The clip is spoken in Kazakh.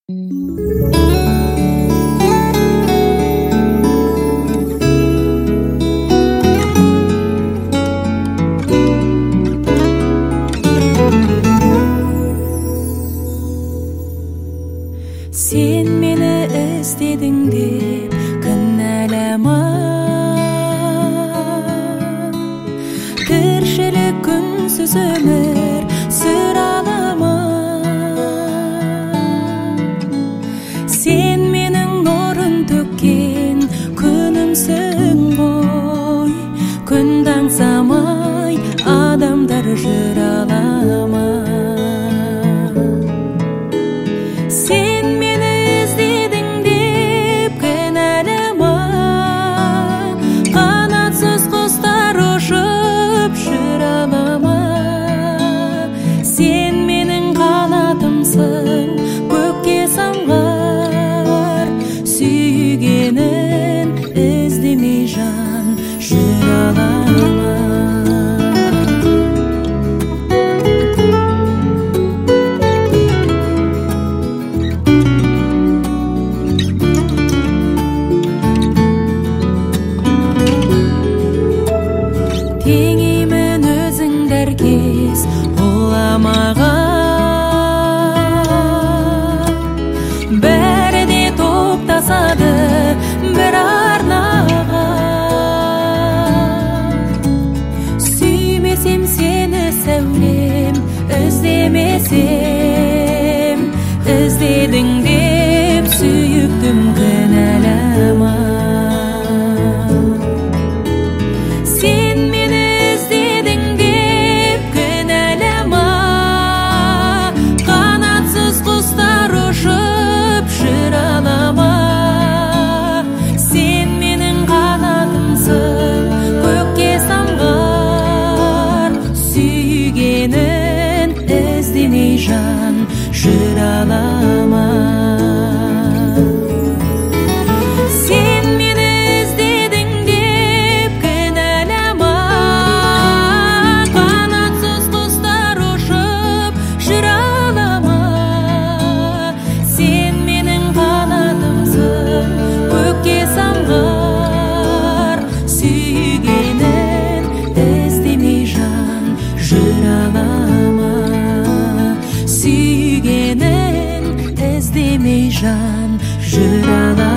Sen meni isteding deb qiynalama. Tirishlik kunsiz umr siralama. Sen mening nurun to'kkan kunimsin qo'y. Kundan samay odamlar jiralama. Теңимен өзің дәркез оламаған. Бәрі де топтасады бір арнаға. Сүймесем сені сәулем, іздемесем, іздедің деп сүйіктім кінәлама. Жан жыралама. Сен мені іздедің деп кінәлама. Қанатсыз құстар ұшып жыралама. Сен менің қанатымсың, көкке самғар. Сүйгенін іздемей жан жыралама. Сүйгенін іздемей жан жыралама.